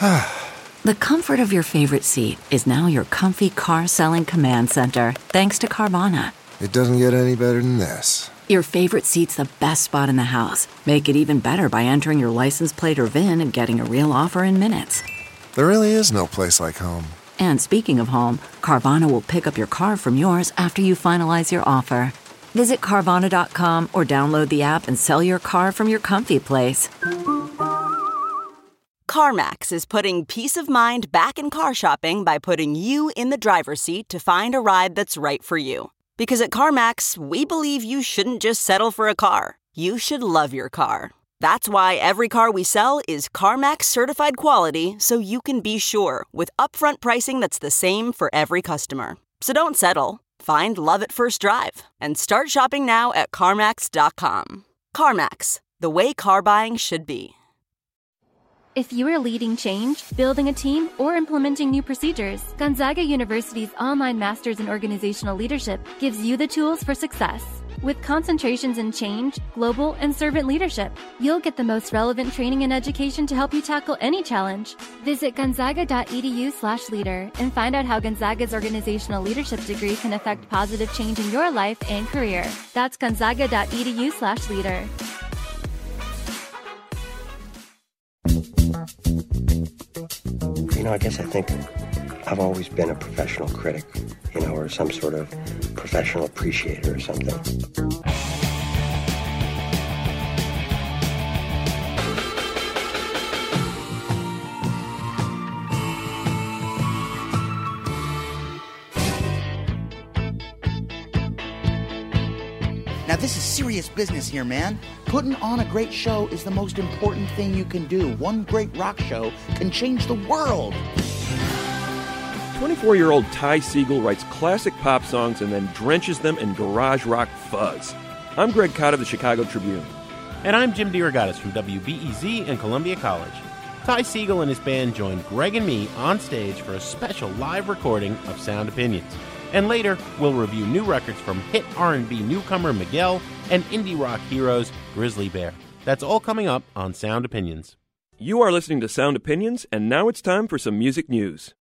The comfort of your favorite seat is now your comfy car selling command center, thanks to Carvana. It doesn't get any better than this. Your favorite seat's the best spot in the house. Make it even better by entering your license plate or VIN and getting a real offer in minutes. There really is no place like home. And speaking of home, Carvana will pick up your car from yours after you finalize your offer. Visit Carvana.com or download the app and sell your car from your comfy place. CarMax is putting peace of mind back in car shopping by putting you in the driver's seat to find a ride that's right for you. Because at CarMax, we believe you shouldn't just settle for a car. You should love your car. That's why every car we sell is CarMax certified quality, so you can be sure with upfront pricing that's the same for every customer. So don't settle. Find love at first drive and start shopping now at CarMax.com. CarMax, the way car buying should be. If you are leading change, building a team, or implementing new procedures, Gonzaga University's online Masters in Organizational Leadership gives you the tools for success. With concentrations in change, global, and servant leadership, you'll get the most relevant training and education to help you tackle any challenge. Visit gonzaga.edu/leader and find out how Gonzaga's organizational leadership degree can affect positive change in your life and career. That's gonzaga.edu/leader. I guess I think I've always been a professional critic, or some sort of professional appreciator or something. Now, this is serious business here, man. Putting on a great show is the most important thing you can do. One great rock show can change the world. 24-year-old Ty Segall writes classic pop songs and then drenches them in garage rock fuzz. I'm Greg Cott of the Chicago Tribune. And I'm Jim DeRogatis from WBEZ and Columbia College. Ty Segall and his band joined Greg and me on stage for a special live recording of Sound Opinions. And later, we'll review new records from hit R&B newcomer Miguel and indie rock heroes Grizzly Bear. That's all coming up on Sound Opinions. You are listening to Sound Opinions, and now it's time for some music news.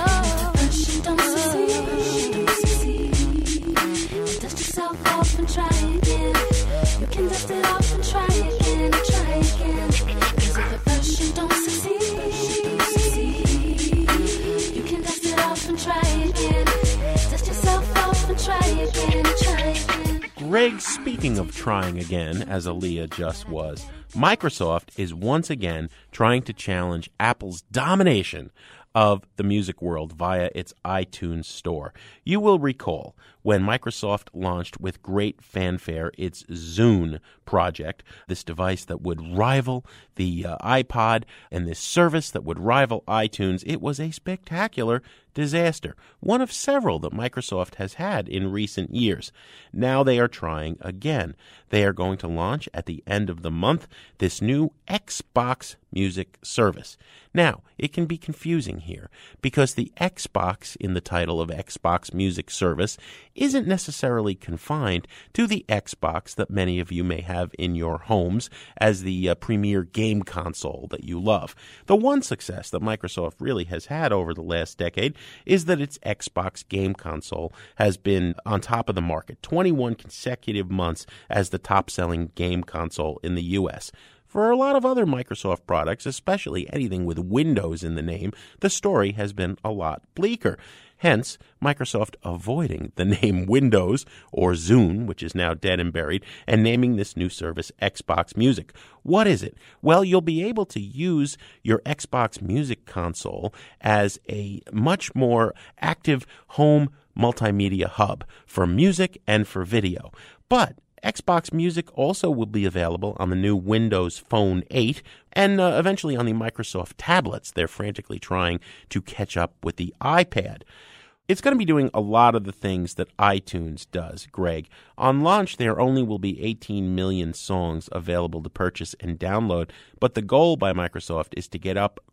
Greg, speaking of trying again, as Aaliyah just was, Microsoft is once again trying to challenge Apple's domination of the music world via its iTunes store. You will recall when Microsoft launched with great fanfare its Zune project, this device that would rival the iPod and this service that would rival iTunes. It was a spectacular disaster, one of several that Microsoft has had in recent years. Now they are trying again. They are going to launch at the end of the month this new Xbox Music service. Now, it can be confusing here because the Xbox in the title of Xbox Music Service isn't necessarily confined to the Xbox that many of you may have in your homes as the premier game console that you love. The one success that Microsoft really has had over the last decade is that its Xbox game console has been on top of the market 21 consecutive months as the top-selling game console in the U.S. For a lot of other Microsoft products, especially anything with Windows in the name, the story has been a lot bleaker. Hence, Microsoft avoiding the name Windows, or Zune, which is now dead and buried, and naming this new service Xbox Music. What is it? Well, you'll be able to use your Xbox Music console as a much more active home multimedia hub for music and for video. But Xbox Music also will be available on the new Windows Phone 8 and eventually on the Microsoft tablets. They're frantically trying to catch up with the iPad. It's going to be doing a lot of the things that iTunes does, Greg. On launch, there only will be 18 million songs available to purchase and download, but the goal by Microsoft is to get up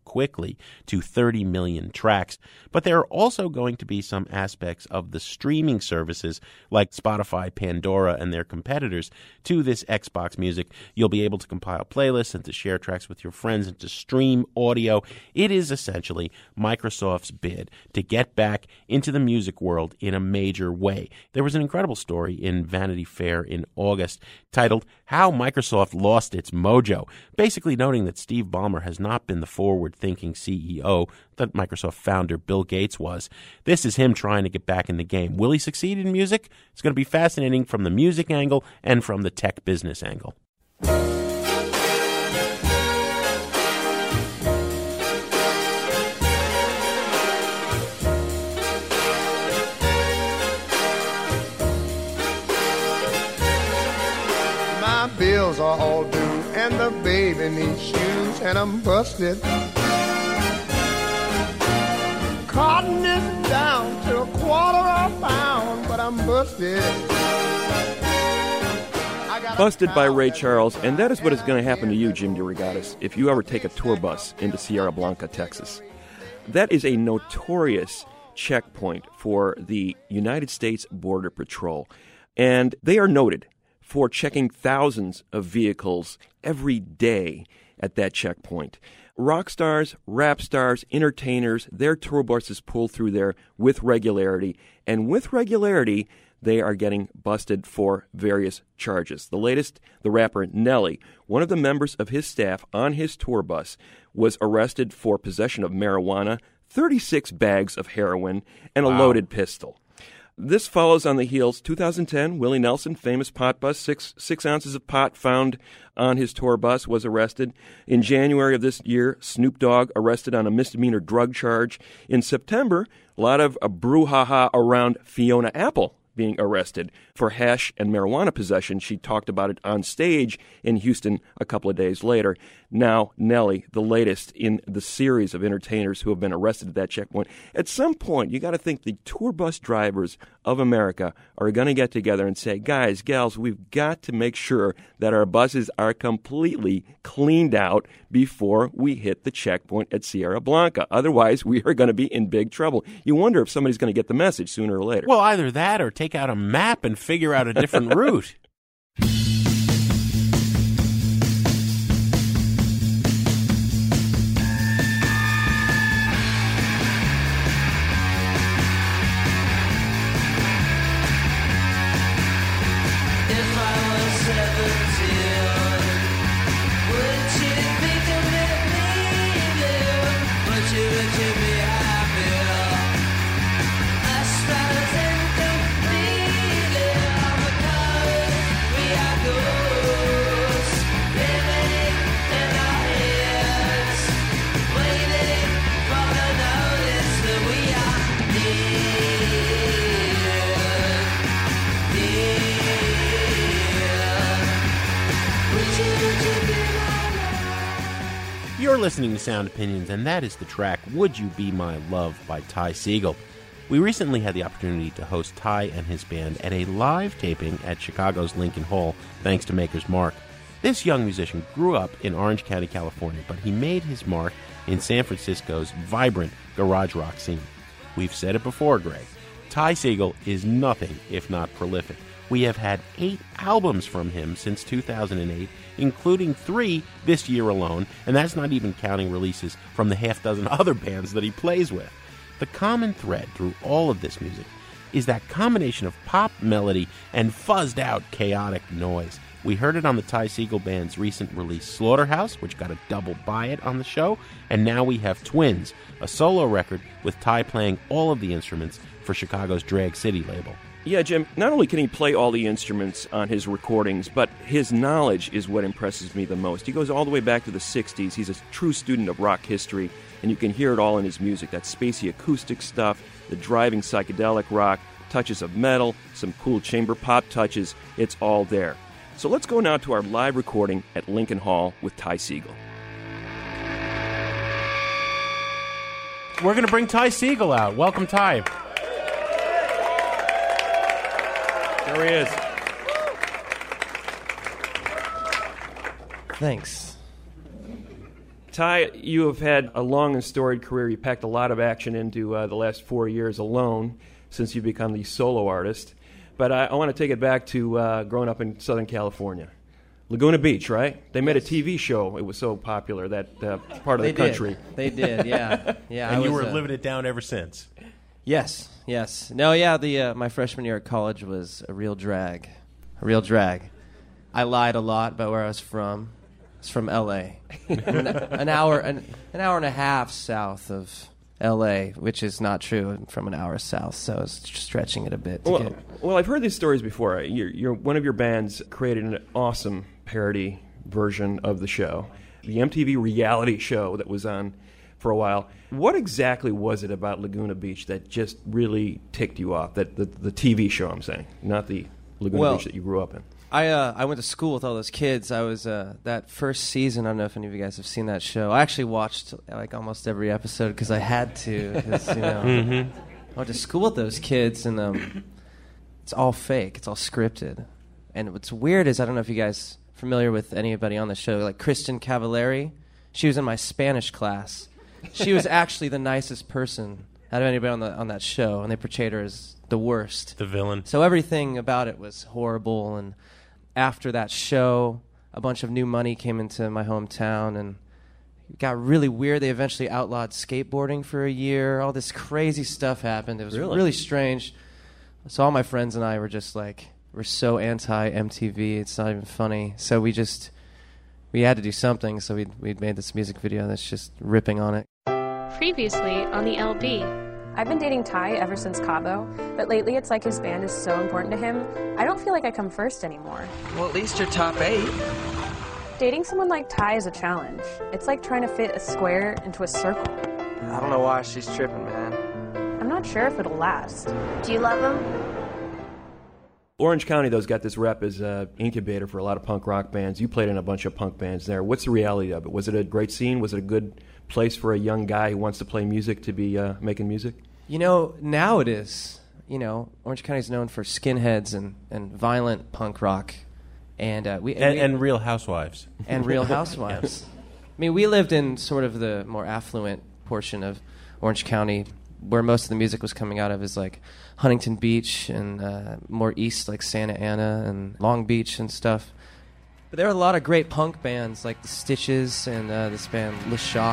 quickly to 30 million tracks. But there are also going to be some aspects of the streaming services like Spotify, Pandora, and their competitors to this Xbox Music. You'll be able to compile playlists and to share tracks with your friends and to stream audio. It is essentially Microsoft's bid to get back into the music world in a major way. There was an incredible story in Vanity Fair in August titled How Microsoft Lost Its Mojo, basically noting that Steve Ballmer has not been the forward-thinking CEO that Microsoft founder Bill Gates was. This is him trying to get back in the game. Will he succeed in music? It's going to be fascinating from the music angle and from the tech business angle. My bills are all due and the baby needs shoes and I'm busted. Cotton is down to $0.25 a pound, but I'm busted. Busted by Ray Charles, and that is what is going to happen to you, Jim DeRogatis, if you ever take a tour bus into Sierra Blanca, Texas. That is a notorious checkpoint for the United States Border Patrol, and they are noted for checking thousands of vehicles every day at that checkpoint. Rock stars, rap stars, entertainers, their tour buses pull through there with regularity, and with regularity, they are getting busted for various charges. The latest, the rapper Nelly, one of the members of his staff on his tour bus, was arrested for possession of marijuana, 36 bags of heroin, and a loaded pistol. This follows on the heels. 2010, Willie Nelson, famous pot bust, six ounces of pot found on his tour bus, was arrested. In January of this year, Snoop Dogg arrested on a misdemeanor drug charge. In September, a lot of brouhaha around Fiona Apple being arrested for hash and marijuana possession. She talked about it on stage in Houston a couple of days later. Now, Nelly, the latest in the series of entertainers who have been arrested at that checkpoint. At some point, you got to think the tour bus drivers of America are going to get together and say, guys, gals, we've got to make sure that our buses are completely cleaned out before we hit the checkpoint at Sierra Blanca. Otherwise, we are going to be in big trouble. You wonder if somebody's going to get the message sooner or later. Well, either that or take out a map and figure out a different route. You're listening to Sound Opinions, and that is the track Would You Be My Love by Ty Segall. We recently had the opportunity to host Ty and his band at a live taping at Chicago's Lincoln Hall, thanks to Maker's Mark. This young musician grew up in Orange County, California, but he made his mark in San Francisco's vibrant garage rock scene. We've said it before, Greg. Ty Segall is nothing if not prolific. We have had 8 albums from him since 2008, including 3 this year alone, and that's not even counting releases from the half dozen other bands that he plays with. The common thread through all of this music is that combination of pop melody and fuzzed-out chaotic noise. We heard it on the Ty Segall Band's recent release Slaughterhouse, which got a double buy-it on the show, and now we have Twins, a solo record with Ty playing all of the instruments for Chicago's Drag City label. Yeah, Jim, not only can he play all the instruments on his recordings, but his knowledge is what impresses me the most. He goes all the way back to the 60s. He's a true student of rock history, and you can hear it all in his music. That spacey acoustic stuff, the driving psychedelic rock, touches of metal, some cool chamber pop touches. It's all there. So let's go now to our live recording at Lincoln Hall with Ty Segall. We're going to bring Ty Segall out. Welcome, Ty. There he is. Thanks. Ty, you have had a long and storied career. You packed a lot of action into the last 4 years alone since you've become the solo artist. But I want to take it back to growing up in Southern California. Laguna Beach, right? They made a TV show. It was so popular, that part of the country. They did, yeah. And you were living it down ever since. Yes. No, yeah, my freshman year at college was a real drag. I lied a lot about where I was from. I was from L.A. an hour and a half south of L.A., which is not true. I'm from an hour south, so I was stretching it a bit. Well, I've heard these stories before. One of your bands created an awesome parody version of the show, the MTV reality show that was on for a while. What exactly was it about Laguna Beach that just really ticked you off? That the TV show, I'm saying, not the Laguna Beach that you grew up in. I went to school with all those kids. I was that first season. I don't know if any of you guys have seen that show. I actually watched like almost every episode because I had to. I went to school with those kids, and it's all fake. It's all scripted. And what's weird is I don't know if you guys are familiar with anybody on the show, like Kristen Cavallari. She was in my Spanish class. She was actually the nicest person out of anybody on that show, and they portrayed her as the worst, the villain. So everything about it was horrible. And after that show, a bunch of new money came into my hometown, and it got really weird. They eventually outlawed skateboarding for a year. All this crazy stuff happened. It was really strange. So all my friends and I were just like, we're so anti-MTV, it's not even funny. So we had to do something, so we'd made this music video that's just ripping on it. Previously on the LB. I've been dating Ty ever since Cabo, but lately it's like his band is so important to him, I don't feel like I come first anymore. Well, at least you're top 8. Dating someone like Ty is a challenge. It's like trying to fit a square into a circle. I don't know why she's tripping, man. I'm not sure if it'll last. Do you love him? Orange County, though, has got this rep as an incubator for a lot of punk rock bands. You played in a bunch of punk bands there. What's the reality of it? Was it a great scene? Was it a good place for a young guy who wants to play music to be making music? Now it is. Orange County is known for skinheads and violent punk rock. And Real Housewives. And Real Housewives. We lived in sort of the more affluent portion of Orange County, where most of the music was coming out of is like Huntington Beach and more east like Santa Ana and Long Beach and stuff. But there are a lot of great punk bands like the Stitches and this band Le Shock.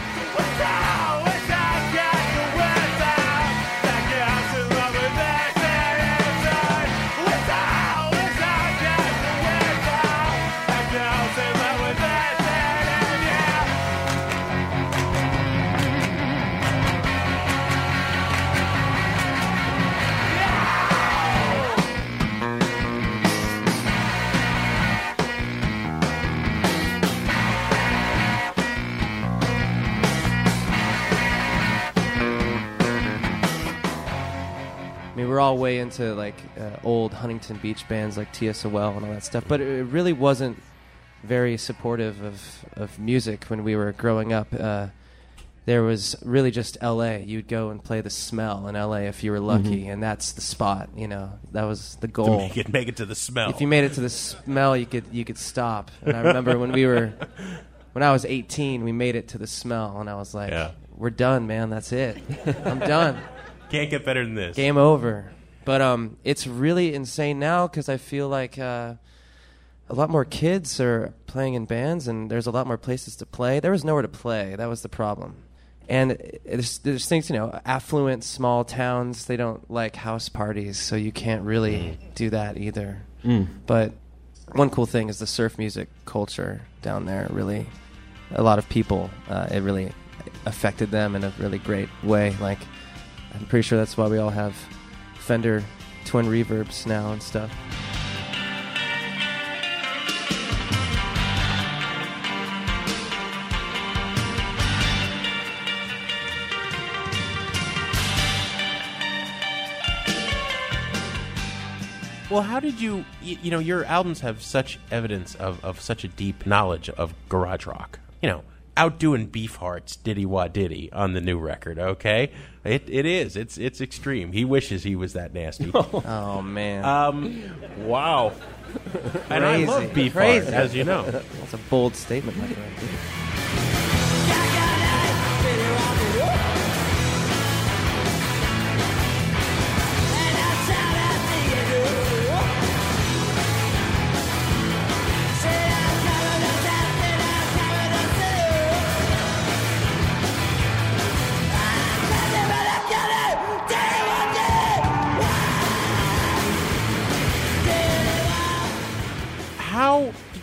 We're all way into like old Huntington Beach bands like TSOL and all that stuff, but it really wasn't very supportive of music when we were growing up. There was really just L.A. You'd go and play the Smell in L.A. if you were lucky, and that's the spot. That was the goal. To make it to the Smell. If you made it to the Smell, you could stop. And I remember when I was 18, we made it to the Smell, and I was like, "We're done, man. That's it. I'm done." Can't get better than this. Game over. But it's really insane now because I feel like a lot more kids are playing in bands and there's a lot more places to play. There was nowhere to play. That was the problem. And there's things, affluent small towns, they don't like house parties, so you can't really do that either. But one cool thing is the surf music culture down there. Really, a lot of people, it really affected them in a really great way. Like, I'm pretty sure that's why we all have Fender twin reverbs now and stuff. Well, how did you your albums have such evidence of such a deep knowledge of garage rock. Outdoing Beefheart's Diddy Wah Diddy on the new record, okay? It is. It's extreme. He wishes he was that nasty. Oh, man. Wow. And I love Beefheart, as you know. That's a bold statement, my friend.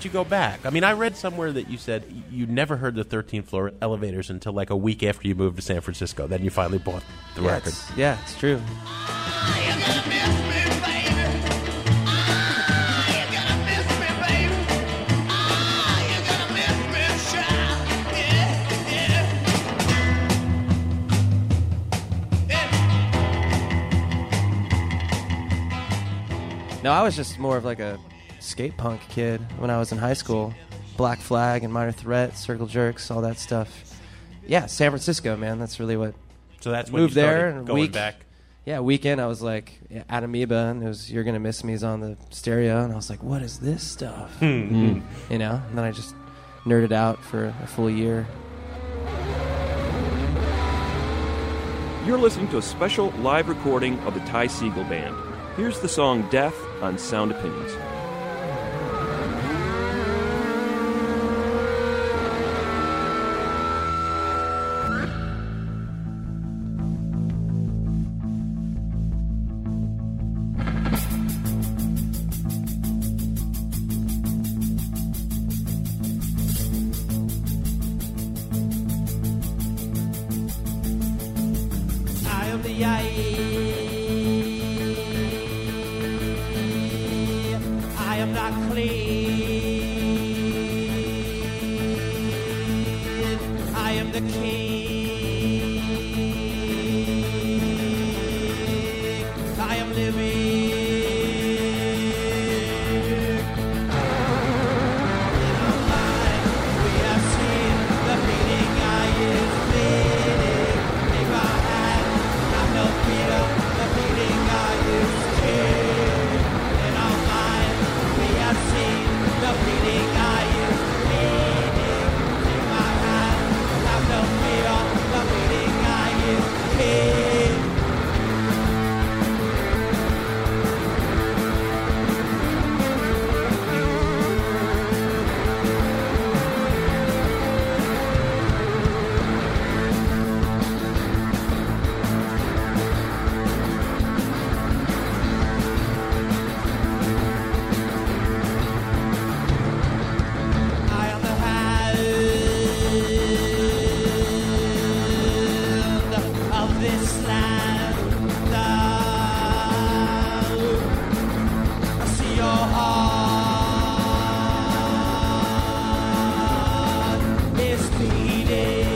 you go back? I mean, I read somewhere that you said you never heard the 13th floor elevators until like a week after you moved to San Francisco. Then you finally bought the record. It's true. No, I was just more of like a skate punk kid when I was in high school. Black Flag and Minor Threat, Circle Jerks, all that stuff. Yeah, San Francisco, man. That's really what. So that's when moved you started there and going back. Yeah, weekend I was like at Amoeba, and it was "You're Gonna Miss Me" is on the stereo, and I was like, "What is this stuff?" You know. And then I just nerded out for a full year. You're listening to a special live recording of the Ty Segall Band. Here's the song "Death" on Sound Opinions. I am the I am not clean. I am the king. I am living. In our life, we have seen the beating eye is bleeding. Take my hand, have no fear. The beating eye is king. In our life, we have seen the beating eye is bleeding. Take my hand, have no fear. The beating eye is king. I am the hand of this land. I see your heart is beating.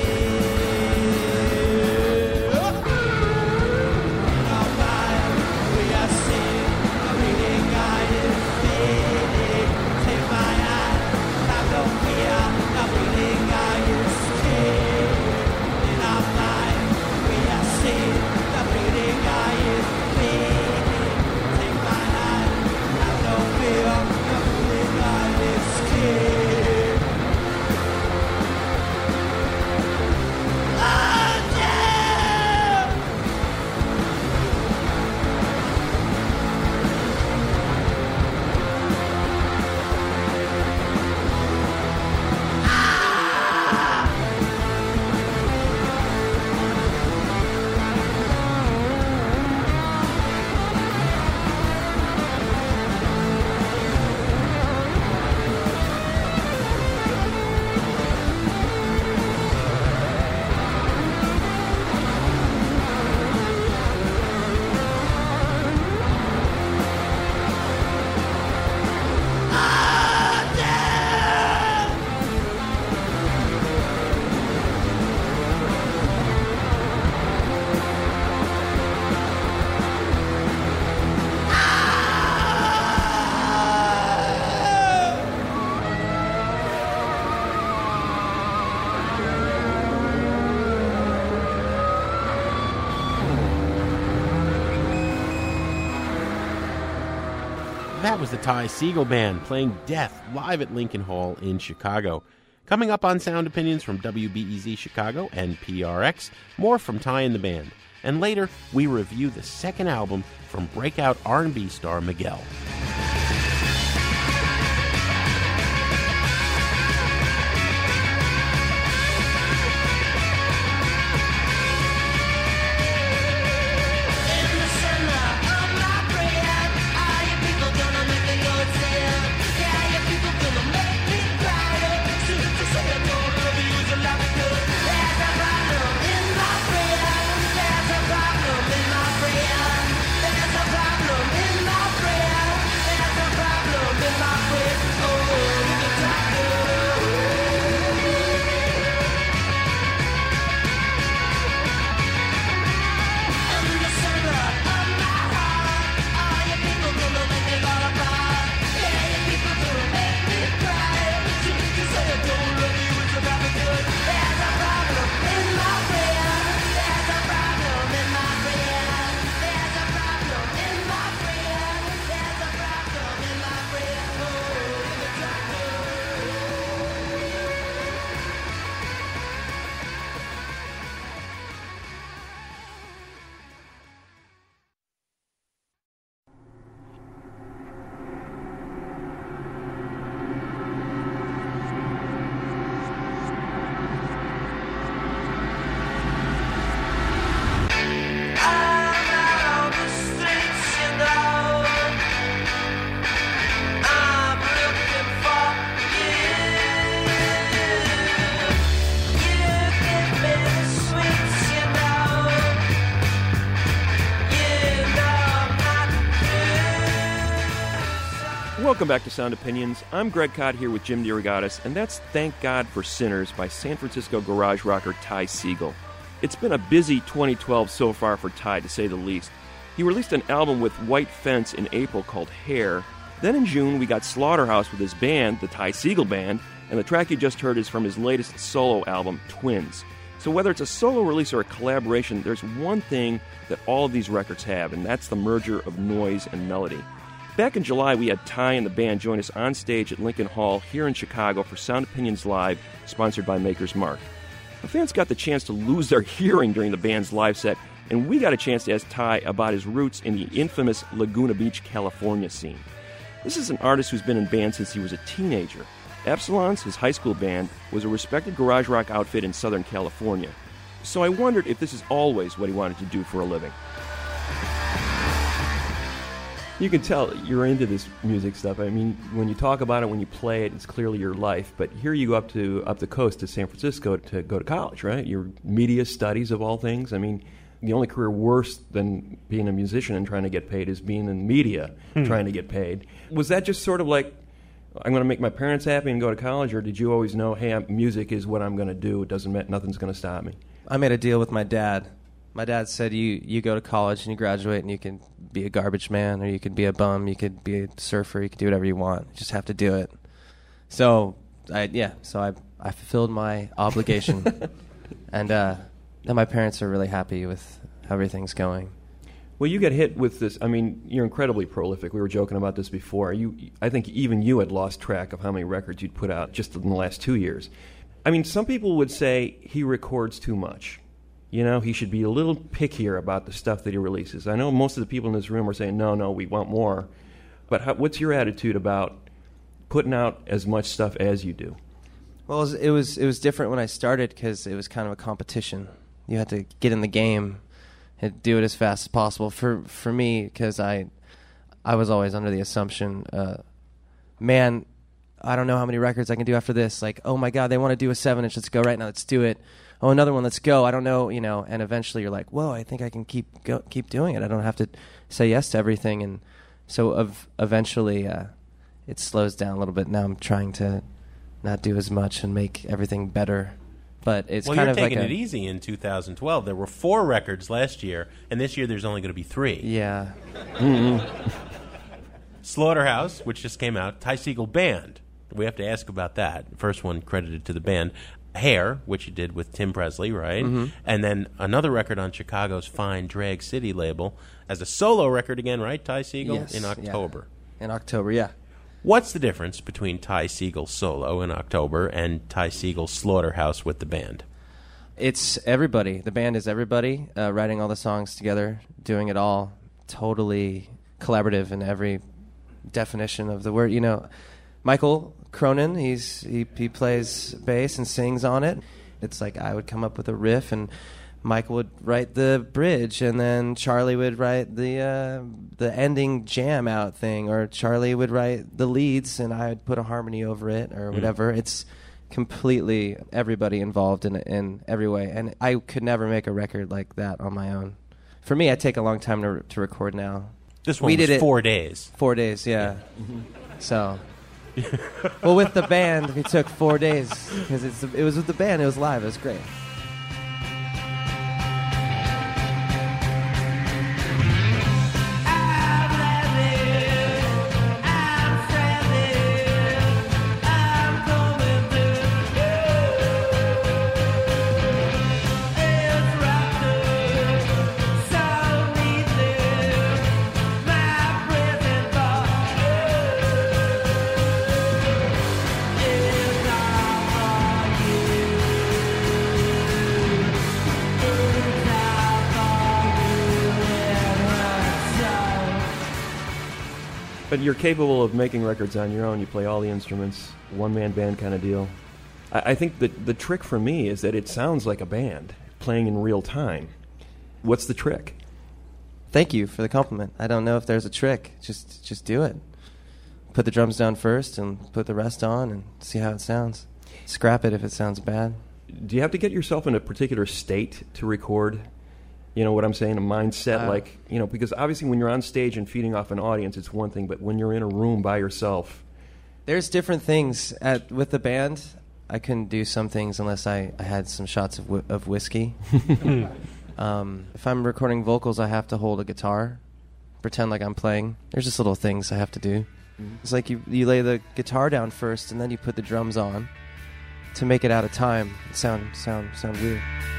In our mind, we have seen the beating eye is beating. Take my hand. Have no fear, the beating eye is king. In our life, we have seen the beating eye is beating. Take my hand, have no fear, the beating eye is king. Oh, yeah! That was the Ty Segall Band playing Death live at Lincoln Hall in Chicago. Coming up on Sound Opinions from WBEZ Chicago and PRX, more from Ty and the band. And later, we review the second album from breakout R&B star Miguel. People gonna make the Lord say, yeah, your people gonna Welcome back to Sound Opinions. I'm Greg Cott here with Jim DeRogatis, and that's Thank God for Sinners by San Francisco garage rocker Ty Segall. It's been a busy 2012 so far for Ty, to say the least. He released an album with White Fence in April called Hair. Then in June, we got Slaughterhouse with his band, the Ty Segall Band, and the track you just heard is from his latest solo album, Twins. So whether it's a solo release or a collaboration, there's one thing that all of these records have, and that's the merger of noise and melody. Back in July, we had Ty and the band join us on stage at Lincoln Hall here in Chicago for Sound Opinions Live, sponsored by Maker's Mark. The fans got the chance to lose their hearing during the band's live set, and we got a chance to ask Ty about his roots in the infamous Laguna Beach, California scene. This is an artist who's been in bands since he was a teenager. Epsilon's, his high school band, was a respected garage rock outfit in Southern California. So I wondered if this is always what he wanted to do for a living. You can tell you're into this music stuff. I mean, when you talk about it, when you play it, it's clearly your life. But here you go up the coast to San Francisco to go to college, right? Your media studies of all things. I mean, the only career worse than being a musician and trying to get paid is being in media trying to get paid. Was that just sort of like, I'm going to make my parents happy and go to college, or did you always know, hey, music is what I'm going to do, it doesn't matter, nothing's going to stop me? I made a deal with my dad. My dad said, you go to college and you graduate and you can be a garbage man, or you can be a bum, you could be a surfer, you can do whatever you want. You just have to do it. So I fulfilled my obligation. And now my parents are really happy with how everything's going. Well, you get hit with this. I mean, you're incredibly prolific. We were joking about this before. I think even you had lost track of how many records you'd put out just in the last 2 years. I mean, some people would say he records too much. You know, he should be a little pickier about the stuff that he releases. I know most of the people in this room are saying, no, we want more. But what's your attitude about putting out as much stuff as you do? Well, it was different when I started because it was kind of a competition. You had to get in the game and do it as fast as possible. For me, because I was always under the assumption, man, I don't know how many records I can do after this. Like, oh my God, they want to do a 7-inch. Let's go right now. Let's do it. Oh, another one. Let's go. I don't know, And eventually, you're like, whoa, I think I can keep doing it. I don't have to say yes to everything. And so, eventually, it slows down a little bit. Now I'm trying to not do as much and make everything better. But it's kind of like you're taking it easy in 2012. There were 4 records last year, and this year there's only going to be 3. Yeah. Mm-hmm. Slaughterhouse, which just came out. Ty Segall Band. We have to ask about that. First one credited to the band. Hair, which you did with Tim Presley, right? Mm-hmm. And then another record on Chicago's fine Drag City label as a solo record again, right? Ty Segall? Yes, in October. Yeah. In October, yeah. What's the difference between Ty Segall solo in October and Ty Segall Slaughterhouse with the band? It's everybody. The band is everybody, writing all the songs together, doing it all. Totally collaborative in every definition of the word. Michael Cronin, he plays bass and sings on it. It's like I would come up with a riff, and Michael would write the bridge, and then Charlie would write the ending jam out thing, or Charlie would write the leads, and I would put a harmony over it, or whatever. It's completely everybody involved in every way, and I could never make a record like that on my own. For me, I take a long time to record now. This one was 4 days. 4 days, yeah. Mm-hmm. So, well, with the band, it took 4 days because it was with the band. It was live. It was great. But you're capable of making records on your own. You play all the instruments, one-man band kind of deal. I think that the trick for me is that it sounds like a band playing in real time. What's the trick? Thank you for the compliment. I don't know if there's a trick. Just do it. Put the drums down first and put the rest on and see how it sounds. Scrap it if it sounds bad. Do you have to get yourself in a particular state to record? You know what I'm saying? A mindset because obviously when you're on stage and feeding off an audience, it's one thing, but when you're in a room by yourself. There's different things. With the band, I couldn't do some things unless I had some shots of whiskey. If I'm recording vocals, I have to hold a guitar, pretend like I'm playing. There's just little things I have to do. Mm-hmm. It's like you lay the guitar down first, and then you put the drums on to make it out of time. Sound weird.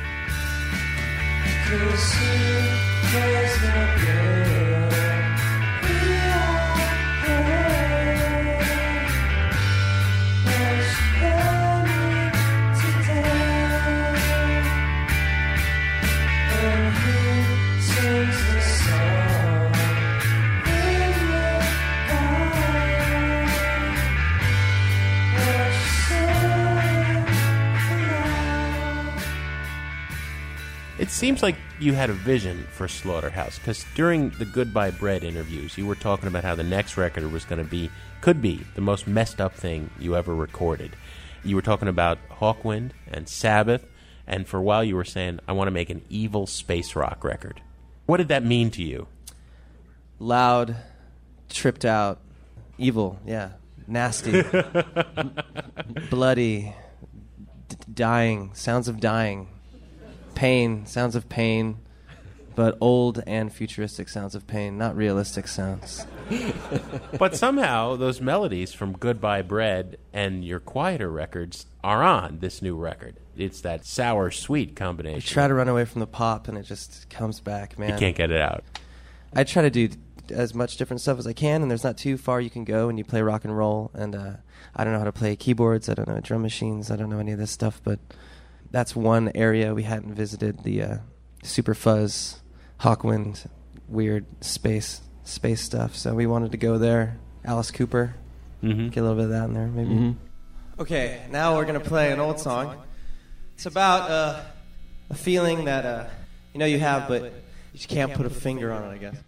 It seems like you had a vision for Slaughterhouse, because during the Goodbye Bread interviews, you were talking about how the next record could be the most messed up thing you ever recorded. You were talking about Hawkwind and Sabbath, and for a while you were saying, I want to make an evil space rock record. What did that mean to you? Loud, tripped out, evil, yeah, nasty, bloody, dying, sounds of dying. Pain, sounds of pain, but old and futuristic sounds of pain, not realistic sounds. But somehow those melodies from Goodbye Bread and your quieter records are on this new record. It's that sour-sweet combination. I try to run away from the pop, and it just comes back, man. You can't get it out. I try to do as much different stuff as I can, and there's not too far you can go when you play rock and roll. And I don't know how to play keyboards. I don't know drum machines. I don't know any of this stuff, but that's one area we hadn't visited, the Super Fuzz, Hawkwind, weird space stuff. So we wanted to go there. Alice Cooper, get a little bit of that in there, maybe. Mm-hmm. Okay, now we're going to play an old song. It's about a feeling that you have, but you just can't put a finger on it, I guess.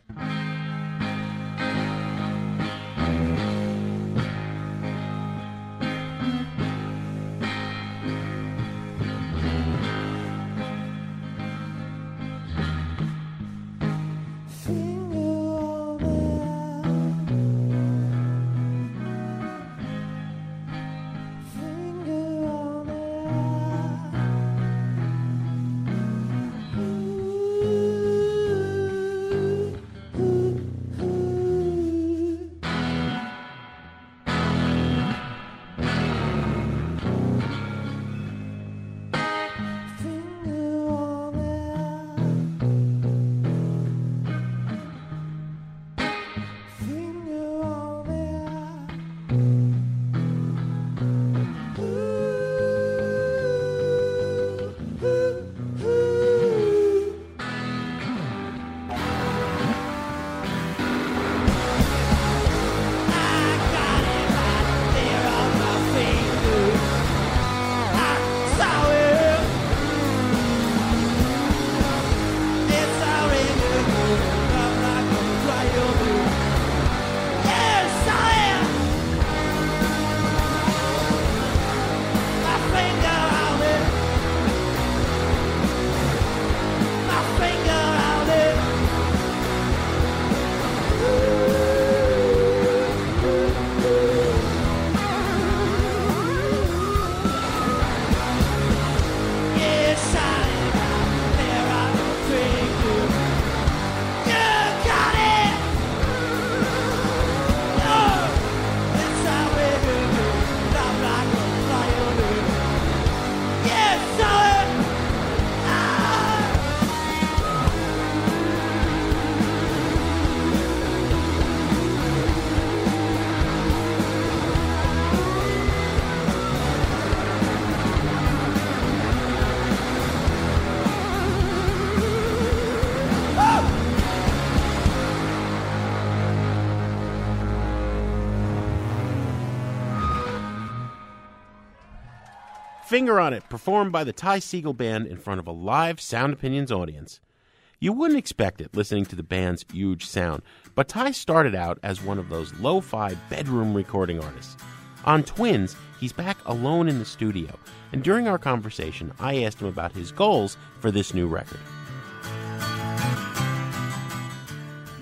Finger on It, performed by the Ty Segall Band in front of a live Sound Opinions audience. You wouldn't expect it listening to the band's huge sound, but Ty started out as one of those lo-fi bedroom recording artists. On Twins, he's back alone in the studio, and during our conversation, I asked him about his goals for this new record.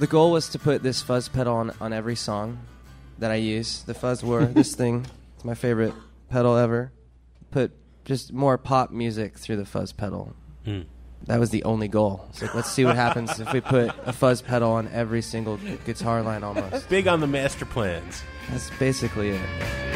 The goal was to put this fuzz pedal on every song that I use. The fuzz were this thing. It's my favorite pedal ever. Put just more pop music through the fuzz pedal. That was the only goal. It's like, let's see what happens if we put a fuzz pedal on every single guitar line almost. Big on the master plans. That's basically it.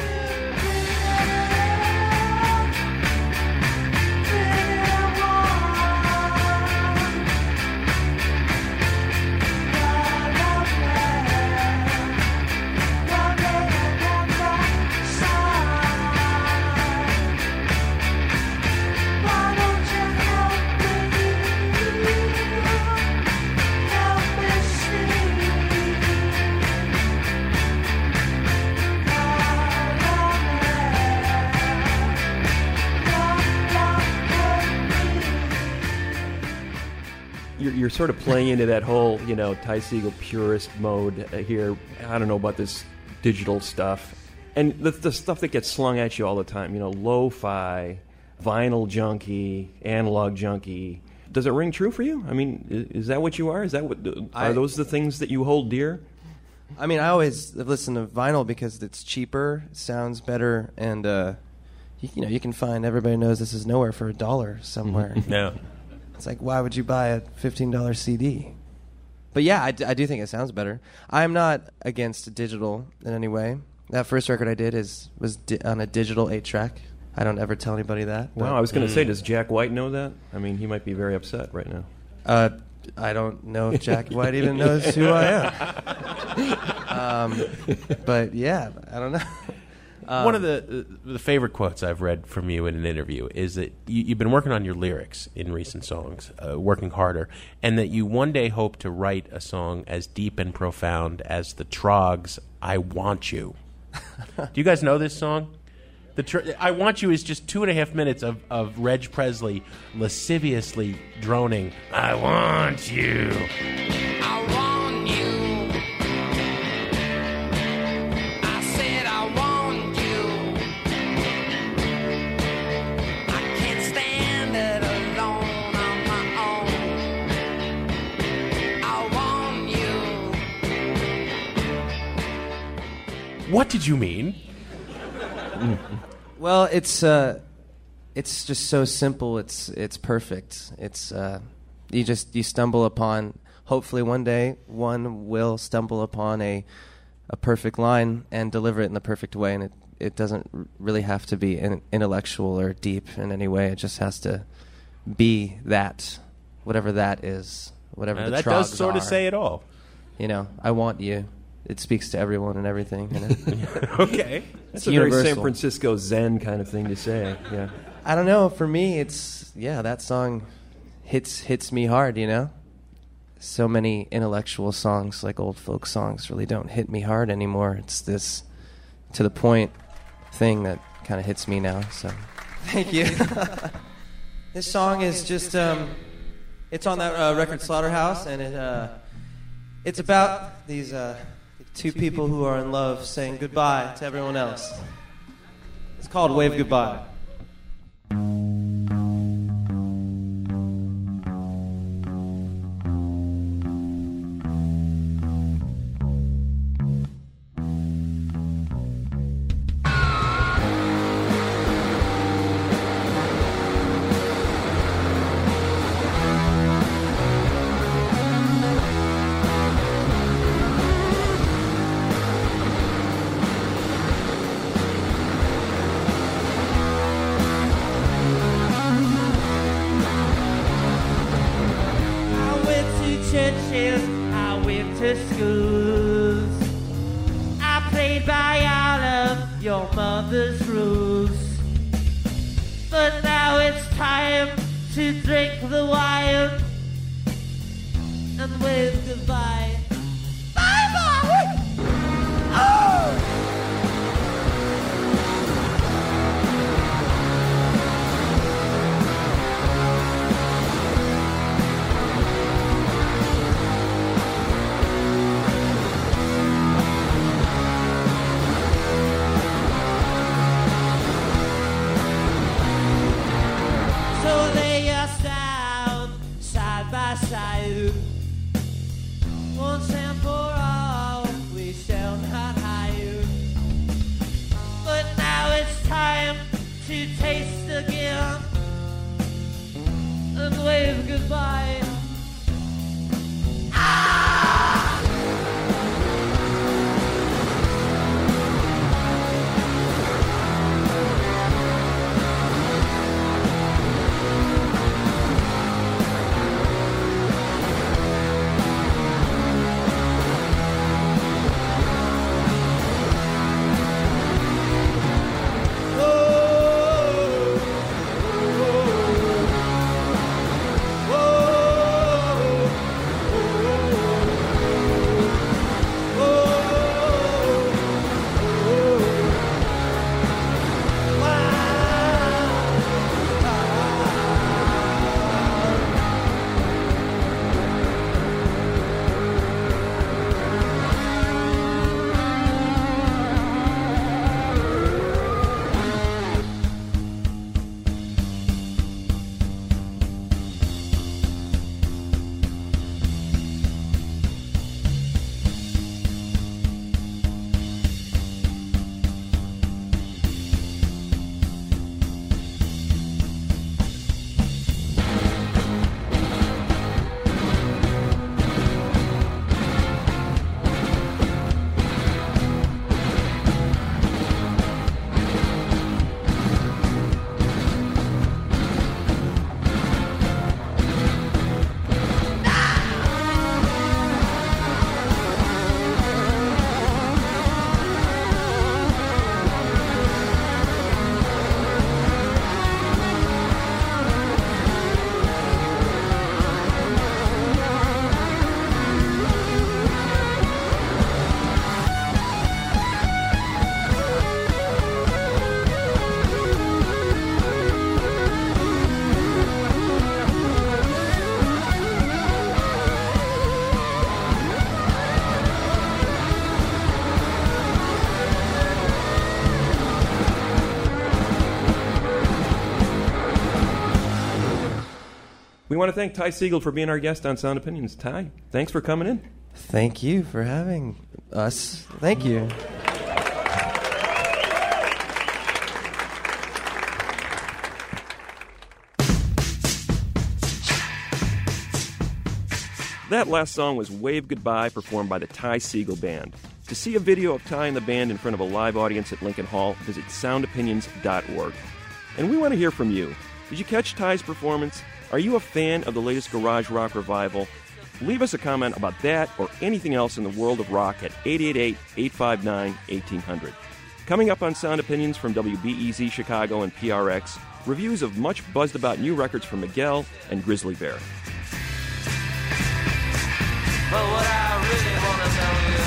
You're sort of playing into that whole, Ty Segall purist mode here. I don't know about this digital stuff. And the stuff that gets slung at you all the time, lo-fi, vinyl junkie, analog junkie. Does it ring true for you? I mean, is that what you are? Are those the things that you hold dear? I mean, I always listen to vinyl because it's cheaper, sounds better, and, you can find, everybody knows This Is Nowhere for $1 somewhere. Yeah. It's like, why would you buy a $15 CD? But yeah, I do think it sounds better. I'm not against digital in any way. That first record I did was on a digital 8-track. I don't ever tell anybody that. Wow, I was going to say, does Jack White know that? I mean, he might be very upset right now. I don't know if Jack White even knows who I am. But yeah, I don't know. One of the favorite quotes I've read from you in an interview is that you've been working on your lyrics in recent songs, working harder, and that you one day hope to write a song as deep and profound as the Troggs' I Want You. Do you guys know this song? I Want You is just 2.5 minutes of Reg Presley lasciviously droning, I want you. I want you. I said I want you. I can't stand it alone on my own. I want you. What did you mean? Well, it's just so simple. It's perfect. It's you stumble upon. Hopefully, one day one will stumble upon a perfect line and deliver it in the perfect way. And it doesn't really have to be intellectual or deep in any way. It just has to be that, whatever that is, whatever the that Troggs does sort of are. say it all. I want you. It speaks to everyone and everything. Okay. That's a very San Francisco Zen kind of thing to say. Yeah. I don't know. For me, that song hits me hard, So many intellectual songs, like old folk songs, really don't hit me hard anymore. It's this to the point thing that kind of hits me now. So, thank you. This song is just it's on that record Slaughterhouse, and it's about these two people who are in love saying goodbye to everyone else. It's called Wave Goodbye. I went to schools. I played by all of your mother's rules. But now it's time to drink the wine and wave goodbye. Bye-bye! Oh! Once and for all, we shall not hire. But now it's time to taste again and wave goodbye. We want to thank Ty Segall for being our guest on Sound Opinions. Ty, thanks for coming in. Thank you for having us. Thank you. That last song was Wave Goodbye, performed by the Ty Segall Band. To see a video of Ty and the band in front of a live audience at Lincoln Hall, visit soundopinions.org. And we want to hear from you. Did you catch Ty's performance? Are you a fan of the latest garage rock revival? Leave us a comment about that or anything else in the world of rock at 888-859-1800. Coming up on Sound Opinions from WBEZ Chicago and PRX, reviews of much buzzed about new records from Miguel and Grizzly Bear. But what I really want to tell you,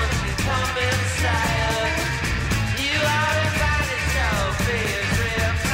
come inside. You are invited, so please reply.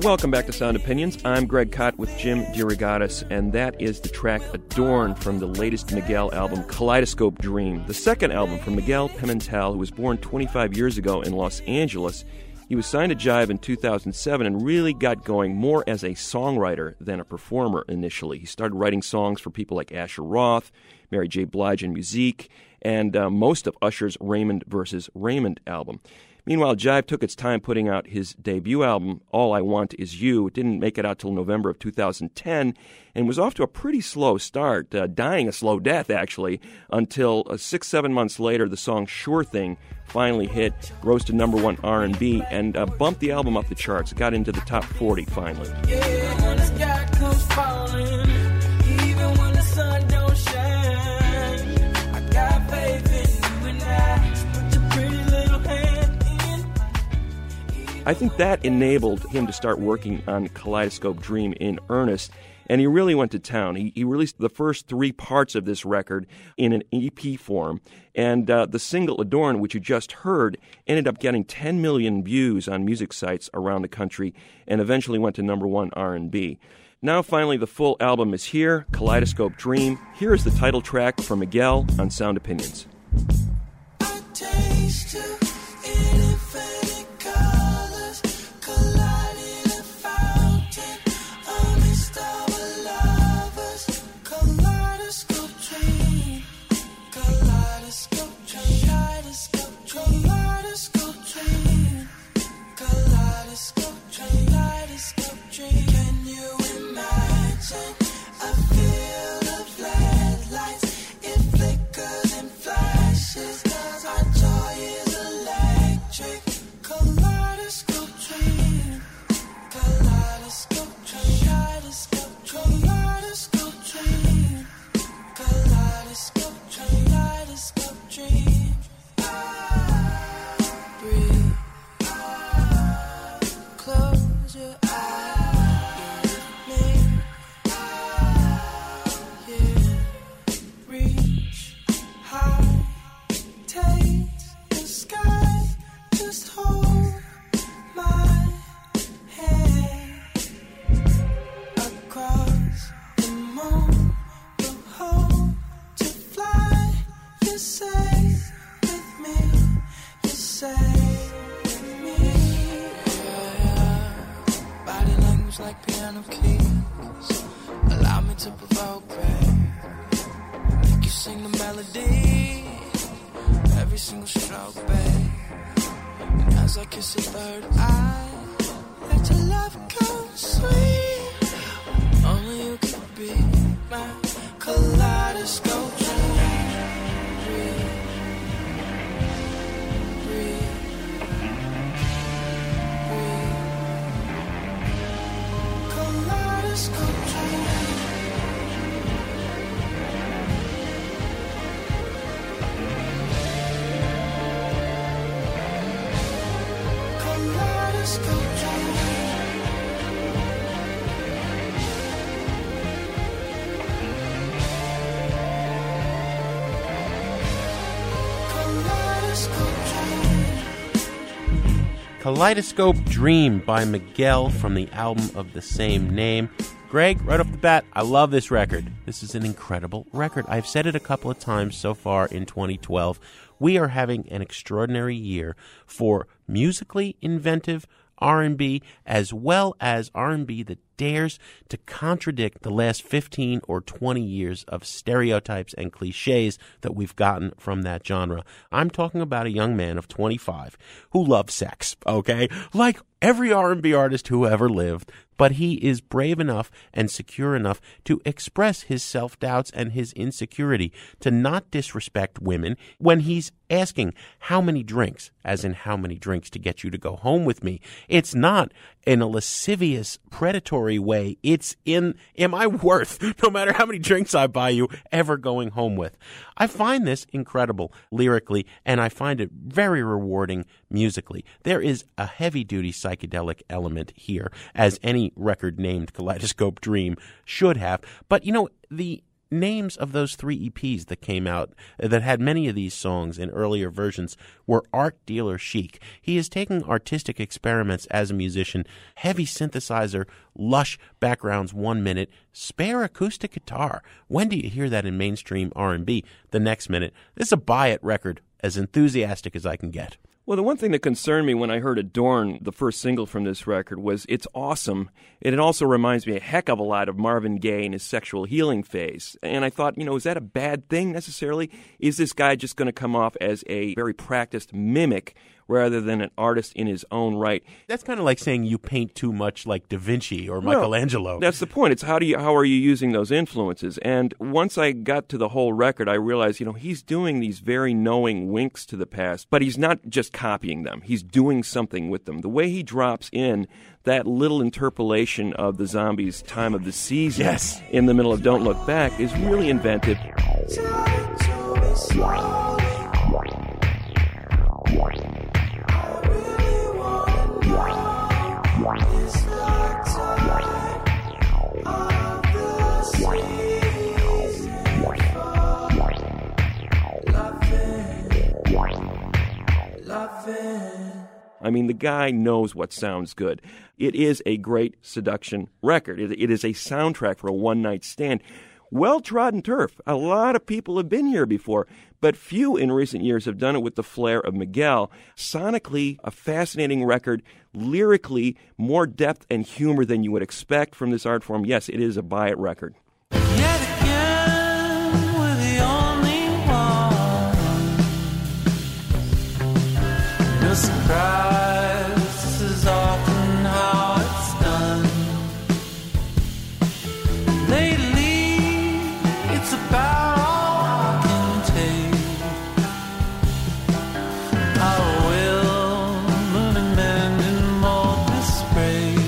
Welcome back to Sound Opinions. I'm Greg Kot with Jim DeRogatis, and that is the track Adorn from the latest Miguel album, Kaleidoscope Dream, the second album from Miguel Pimentel, who was born 25 years ago in Los Angeles. He was signed to Jive in 2007 and really got going more as a songwriter than a performer initially. He started writing songs for people like Asher Roth, Mary J. Blige and Musique, and most of Usher's Raymond vs. Raymond album. Meanwhile, Jive took its time putting out his debut album, All I Want Is You. It didn't make it out till November of 2010 and was off to a pretty slow start, dying a slow death, actually, until 6-7 months later, the song Sure Thing finally hit, rose to number one R&B, and bumped the album up the charts. It got into the top 40 finally. Yeah, when the sky comes falling, even when the sun don't shine, I got faith in you and I. Put your pretty little hand in. I think that enabled him to start working on Kaleidoscope Dream in earnest, and he really went to town. He released the first 3 parts of this record in an EP form, and the single Adorn, which you just heard, ended up getting 10 million views on music sites around the country and eventually went to number one R&B. Now, finally, the full album is here, Kaleidoscope Dream. Here is the title track from Miguel on Sound Opinions. I taste you in infinite colors, colliding a fountain amidst our lovers. Kaleidoscope dream, kaleidoscope dream, kaleidoscope dream, kaleidoscope dream, kaleidoscope dream. Can you imagine a field of LED lights? It flickers and flashes. Our joy is electric. Kaleidoscope dream, kaleidoscope dream, kaleidoscope dream, kaleidoscope dream, kaleidoscope dream, kaleidoscope dream. Breathe, close your eyes, me, yeah. Reach high, taste the sky, just hold my hand. Across the moon, we'll hope to fly. You say with me, you say with me. Yeah. Body language like piano keys. Allow me to provoke, babe. Make you sing the melody. Every single stroke, babe. And as I kiss your third eye, let your love come sweet. Only you can be my kaleidoscope dream. Breathe, breathe, breathe. Kaleidoscope dream. Kaleidoscope dream. Kaleidoscope Dream by Miguel from the album of the same name. Greg, right off the bat, I love this record. This is an incredible record. I've said it a couple of times so far in 2012. We are having an extraordinary year for musically inventive R&B, as well as R&B that dares to contradict the last 15 or 20 years of stereotypes and cliches that we've gotten from that genre. I'm talking about a young man of 25 who loves sex, okay? Like every R&B artist who ever lived, but he is brave enough and secure enough to express his self-doubts and his insecurity, to not disrespect women when he's asking how many drinks, as in how many drinks to get you to go home with me. It's not in a lascivious, predatory way. It's in, am I worth, no matter how many drinks I buy you, ever going home with? I find this incredible lyrically, and I find it very rewarding musically. There is a heavy-duty psychedelic element here, as any record named Kaleidoscope Dream should have. But, you know, the names of those 3 EPs that came out that had many of these songs in earlier versions were Art Dealer Chic. He is taking artistic experiments as a musician, heavy synthesizer, lush backgrounds 1 minute, spare acoustic guitar. When do you hear that in mainstream R&B? The next minute. This is a buy-it record, as enthusiastic as I can get. Well, the one thing that concerned me when I heard Adorn, the first single from this record, was it's awesome. And it also reminds me a heck of a lot of Marvin Gaye in his sexual healing phase. And I thought, is that a bad thing necessarily? Is this guy just going to come off as a very practiced mimic rather than an artist in his own right? That's kind of like saying you paint too much like Da Vinci or Michelangelo. That's the point. It's how are you using those influences? And once I got to the whole record, I realized, he's doing these very knowing winks to the past, but he's not just copying them. He's doing something with them. The way he drops in that little interpolation of the Zombies' Time of the Season in the middle of Don't Look Back is really inventive. I mean, the guy knows what sounds good. It is a great seduction record. It is a soundtrack for a one-night stand. Well-trodden turf. A lot of people have been here before, but few in recent years have done it with the flair of Miguel. Sonically, a fascinating record. Lyrically, more depth and humor than you would expect from this art form. Yes, it is a buy-it record. Surprise, this is often how it's done. Lately, it's about all I can take. I will move and bend in more disgrace.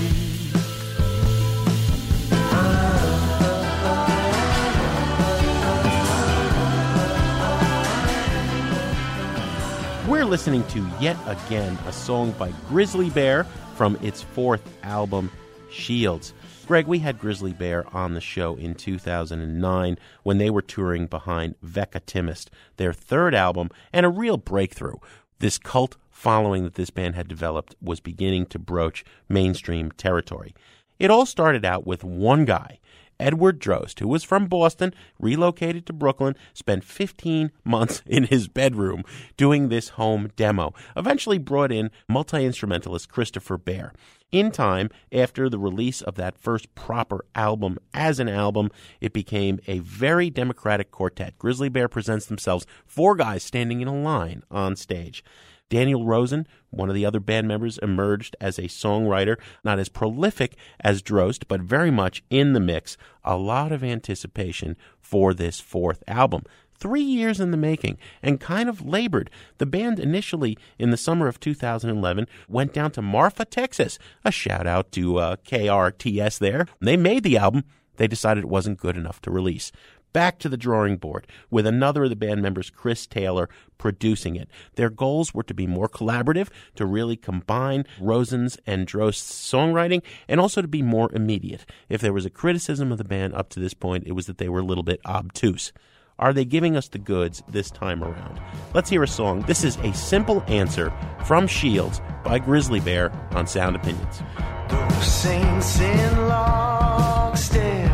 We're listening to yet again a song by Grizzly Bear from its 4th album, Shields. Greg, we had Grizzly Bear on the show in 2009 when they were touring behind Vecca Timist, their 3rd album, and a real breakthrough. This cult following that this band had developed was beginning to broach mainstream territory. It all started out with one guy, Edward Drost, who was from Boston, relocated to Brooklyn, spent 15 months in his bedroom doing this home demo, eventually brought in multi-instrumentalist Christopher Bear. In time, after the release of that first proper album as an album, it became a very democratic quartet. Grizzly Bear presents themselves 4 guys standing in a line on stage. Daniel Rosen, one of the other band members, emerged as a songwriter, not as prolific as Drost, but very much in the mix. A lot of anticipation for this 4th album. 3 years in the making, and kind of labored. The band initially, in the summer of 2011, went down to Marfa, Texas. A shout-out to KRTS there. They made the album. They decided it wasn't good enough to release. Back to the drawing board, with another of the band members, Chris Taylor, producing it. Their goals were to be more collaborative, to really combine Rosen's and Drost's songwriting, and also to be more immediate. If there was a criticism of the band up to this point, it was that they were a little bit obtuse. Are they giving us the goods this time around? Let's hear a song. This is A Simple Answer from Shields by Grizzly Bear on Sound Opinions. Those saints in lockstep,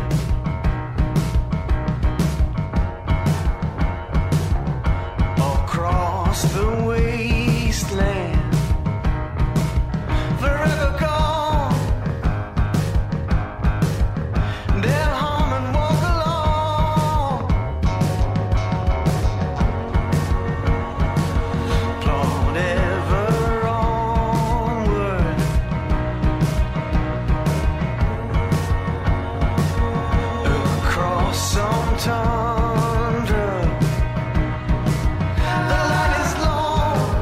across the wasteland, forever gone. They'll hum and walk along, plod ever onward, across some tundra. The line is long,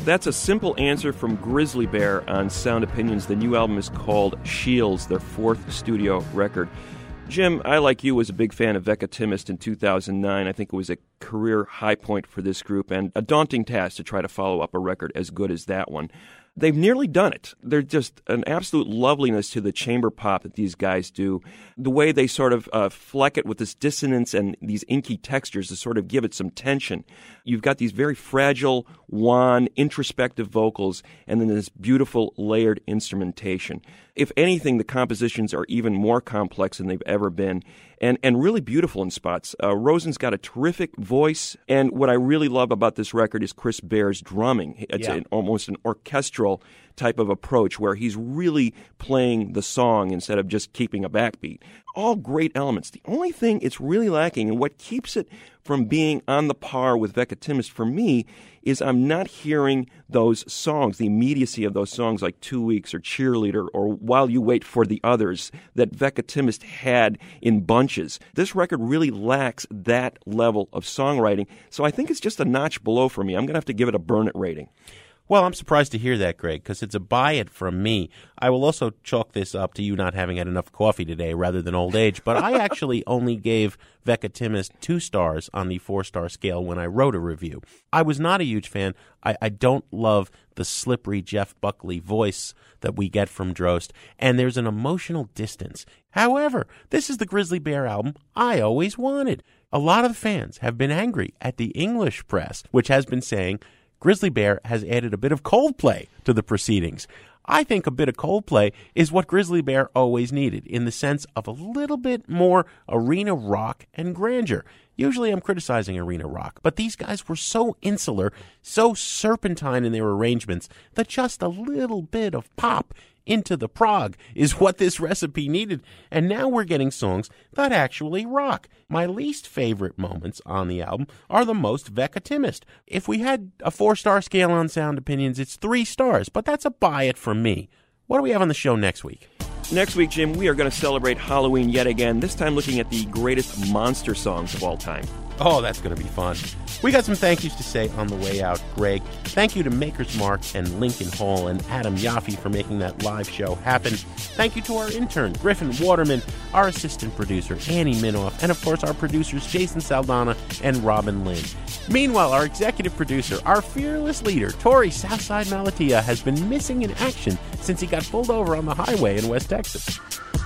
That's a simple answer from Grizzly Bear on Sound Opinions. The new album is called Shields, their fourth studio record. Jim, I, like you, was a big fan of Veckatimist in 2009. I think it was a career high point for this group and a daunting task to try to follow up a record as good as that one. They've nearly done it. They're just an absolute loveliness to the chamber pop that these guys do. The way they sort of fleck it with this dissonance and these inky textures to sort of give it some tension. You've got these very fragile, wan, introspective vocals and then this beautiful layered instrumentation. If anything, the compositions are even more complex than they've ever been and really beautiful in spots. Rosen's got a terrific voice, and what I really love about this record is Chris Bear's drumming. It's almost an orchestral type of approach where he's really playing the song instead of just keeping a backbeat. All great elements. The only thing it's really lacking and what keeps it from being on the par with Veckatimist for me is I'm not hearing those songs, the immediacy of those songs like 2 Weeks or Cheerleader or While You Wait for the Others that Veckatimist had in bunches. This record really lacks that level of songwriting, so I think it's just a notch below for me. I'm going to have to give it a burn it rating. Well, I'm surprised to hear that, Greg, because it's a buy it from me. I will also chalk this up to you not having had enough coffee today rather than old age, but I actually only gave Veckatimist 2 stars on the 4-star scale when I wrote a review. I was not a huge fan. I don't love the slippery Jeff Buckley voice that we get from Drost, and there's an emotional distance. However, this is the Grizzly Bear album I always wanted. A lot of the fans have been angry at the English press, which has been saying Grizzly Bear has added a bit of Coldplay to the proceedings. I think a bit of Coldplay is what Grizzly Bear always needed, in the sense of a little bit more arena rock and grandeur. Usually I'm criticizing arena rock, but these guys were so insular, so serpentine in their arrangements, that just a little bit of pop into the prog is what this recipe needed, and now we're getting songs that actually rock. My least favorite moments on the album are the most Veckatimist. If we had a 4-star scale on Sound Opinions, it's 3 stars, but that's a buy it from me. What do we have on the show next week? Next week, Jim, we are going to celebrate Halloween yet again, this time looking at the greatest monster songs of all time. Oh, that's going to be fun. We got some thank yous to say on the way out, Greg. Thank you to Maker's Mark and Lincoln Hall and Adam Yaffe for making that live show happen. Thank you to our intern, Griffin Waterman, our assistant producer, Annie Minoff, and of course our producers, Jason Saldana and Robin Lynn. Meanwhile, our executive producer, our fearless leader, Tori Southside Malatia, has been missing in action since he got pulled over on the highway in West Texas.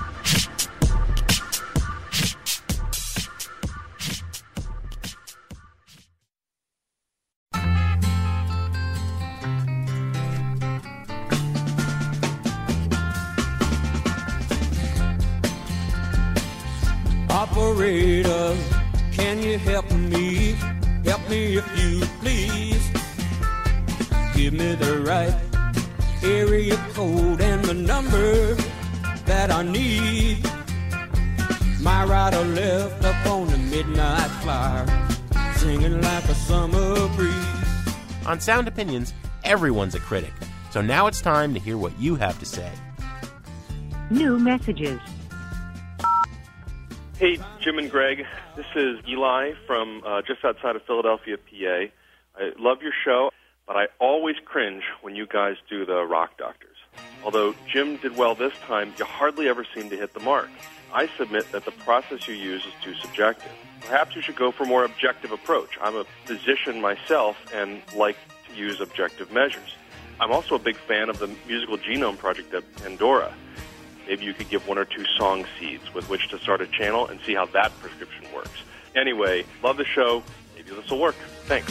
Operator, can you help me? Help me if you please. Give me the right area code and the number that I need. My rider left up on the midnight flyer, singing like a summer breeze. On Sound Opinions, everyone's a critic. So now it's time to hear what you have to say. New messages. Hey, Jim and Greg. This is Eli from just outside of Philadelphia, PA. I love your show, but I always cringe when you guys do the Rock Doctors. Although Jim did well this time, you hardly ever seem to hit the mark. I submit that the process you use is too subjective. Perhaps you should go for a more objective approach. I'm a physician myself and like to use objective measures. I'm also a big fan of the Musical Genome Project at Pandora. Maybe you could give 1 or 2 song seeds with which to start a channel and see how that prescription works. Anyway, love the show. Maybe this will work. Thanks.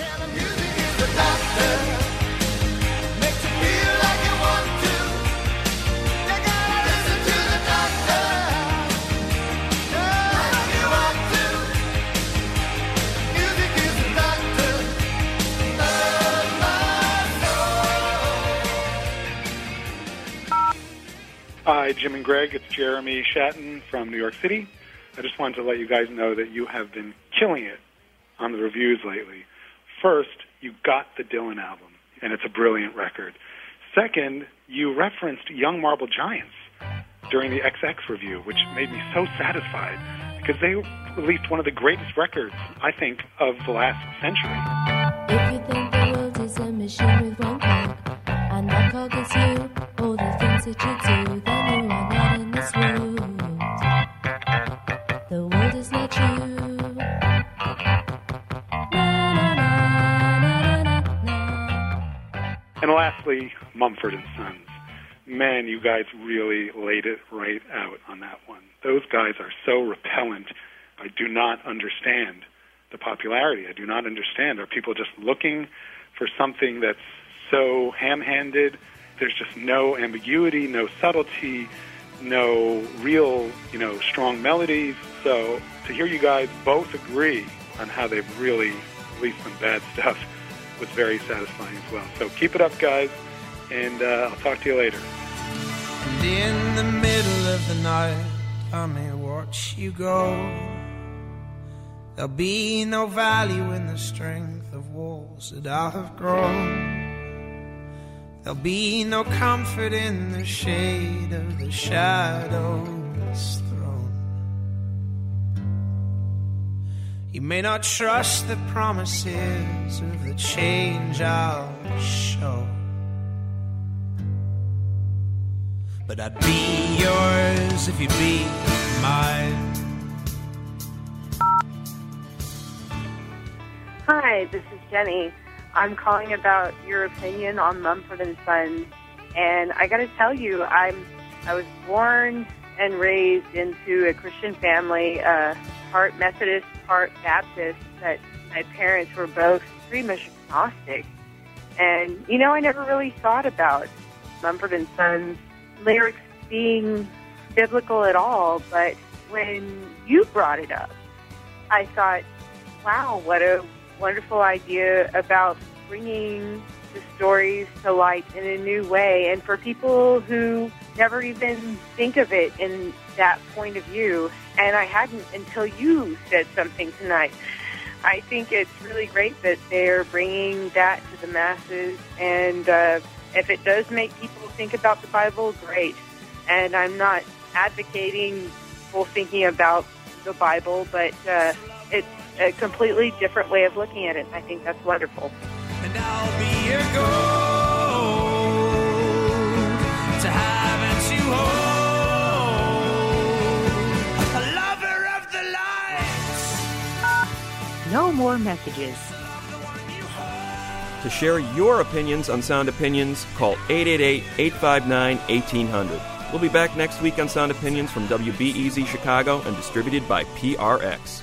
Hi, Jim and Greg. It's Jeremy Shatton from New York City. I just wanted to let you guys know that you have been killing it on the reviews lately. First, you got the Dylan album, and it's a brilliant record. Second, you referenced Young Marble Giants during the XX review, which made me so satisfied because they released one of the greatest records, I think, of the last century. If you think the world is a machine with one and that cog is you. All the things that you do, then you are not in this world. The world is not you. And lastly, Mumford & Sons. Man, you guys really laid it right out on that one. Those guys are so repellent. I do not understand the popularity. I do not understand. Are people just looking for something that's so ham-handed? There's just no ambiguity, no subtlety, no real, strong melodies. So to hear you guys both agree on how they've really released some bad stuff was very satisfying as well. So keep it up, guys, and I'll talk to you later. And in the middle of the night, I may watch you go. There'll be no value in the strength of walls that I have grown. There'll be no comfort in the shade of the shadow's throne. You may not trust the promises of the change I'll show, but I'd be yours if you'd be mine. Hi, this is Jenny. I'm calling about your opinion on Mumford & Sons, and I got to tell you, I was born and raised into a Christian family, part Methodist, part Baptist, but my parents were both pretty much agnostic. And, I never really thought about Mumford & Sons lyrics being biblical at all, but when you brought it up, I thought, wow, what a wonderful idea about bringing the stories to light in a new way, and for people who never even think of it in that point of view. And I hadn't until you said something tonight. I think it's really great that they're bringing that to the masses, and if it does make people think about the Bible, great. And I'm not advocating people thinking about the Bible, but it's a completely different way of looking at it. I think that's wonderful. And I'll be your gold to have and to hold, a lover of the light. No more messages. To share your opinions on Sound Opinions, call 888-859-1800. We'll be back next week on Sound Opinions from WBEZ Chicago and distributed by PRX.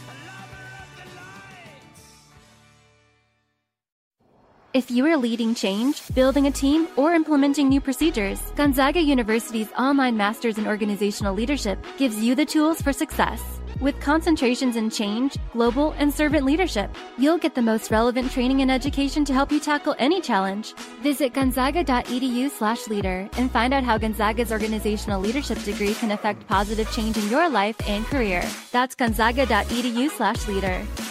If you are leading change, building a team, or implementing new procedures, Gonzaga University's online Masters in Organizational Leadership gives you the tools for success. With concentrations in change, global, and servant leadership, you'll get the most relevant training and education to help you tackle any challenge. Visit gonzaga.edu/leader and find out how Gonzaga's organizational leadership degree can affect positive change in your life and career. That's gonzaga.edu/leader.